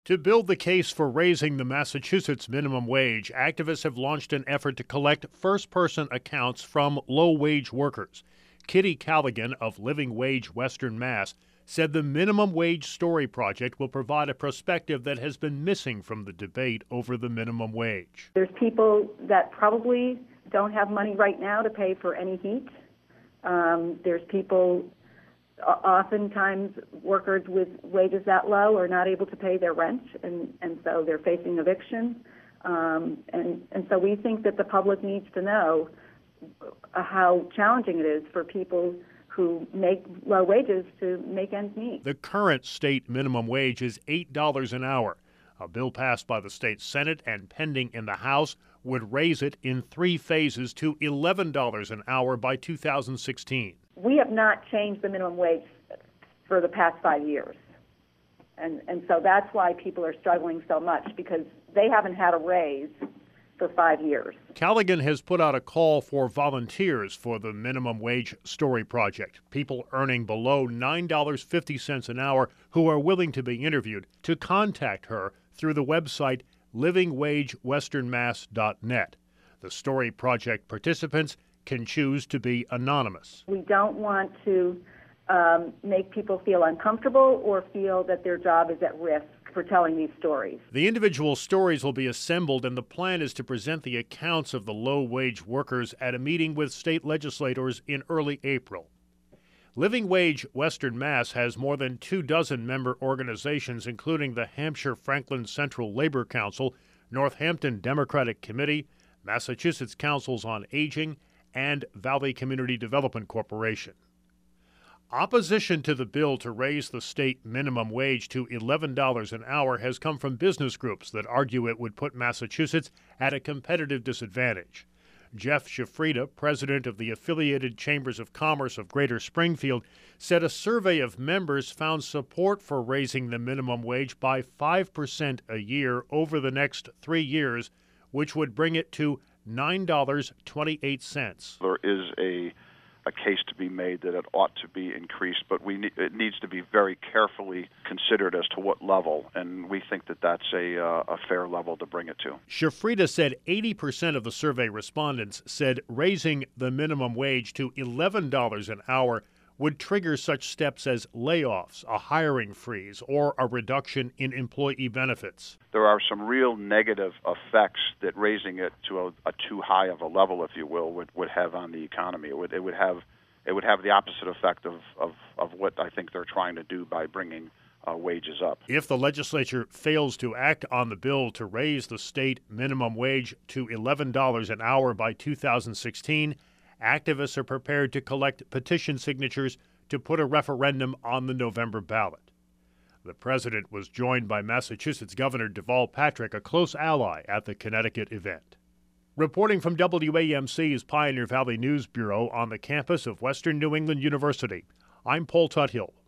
To build the case for raising the Massachusetts minimum wage, activists have launched an effort to collect first-person accounts from low-wage workers. Kitty Callaghan of Living Wage Western Mass said the Minimum Wage Story Project will provide a perspective that has been missing from the debate over the minimum wage. There's people that probably don't have money right now to pay for any heat. There's people, oftentimes workers with wages that low are not able to pay their rent, and so they're facing eviction. And so we think that the public needs to know how challenging it is for people who make low wages to make ends meet. The current state minimum wage is $8 an hour. A bill passed by the state Senate and pending in the House would raise it in 3 phases to $11 an hour by 2016. We have not changed the minimum wage for the past 5 years. And so that's why people are struggling so much, because they haven't had a raise for 5 years. Callaghan has put out a call for volunteers for the Minimum Wage Story Project, people earning below $9.50 an hour who are willing to be interviewed, to contact her through the website livingwagewesternmass.net. The Story Project participants can choose to be anonymous. We don't want to make people feel uncomfortable or feel that their job is at risk for telling these stories. The individual stories will be assembled, and the plan is to present the accounts of the low-wage workers at a meeting with state legislators in early April. Living Wage Western Mass has more than 24 member organizations, including the Hampshire Franklin Central Labor Council, Northampton Democratic Committee, Massachusetts Councils on Aging, and Valley Community Development Corporation. Opposition to the bill to raise the state minimum wage to $11 an hour has come from business groups that argue it would put Massachusetts at a competitive disadvantage. Jeff Shafrida, president of the Affiliated Chambers of Commerce of Greater Springfield, said a survey of members found support for raising the minimum wage by 5% a year over the next 3 years, which would bring it to $9.28. There is a case to be made that it ought to be increased, but it needs to be very carefully considered as to what level, and we think that that's a fair level to bring it to. Shafrida said 80% of the survey respondents said raising the minimum wage to $11 an hour would trigger such steps as layoffs, a hiring freeze, or a reduction in employee benefits. There are some real negative effects that raising it to a too high of a level, if you will, would have on the economy. It would have the opposite effect of what I think they're trying to do by bringing wages up. If the legislature fails to act on the bill to raise the state minimum wage to $11 an hour by 2016, activists are prepared to collect petition signatures to put a referendum on the November ballot. The president was joined by Massachusetts Governor Deval Patrick, a close ally at the Connecticut event. Reporting from WAMC's Pioneer Valley News Bureau on the campus of Western New England University, I'm Paul Tuthill.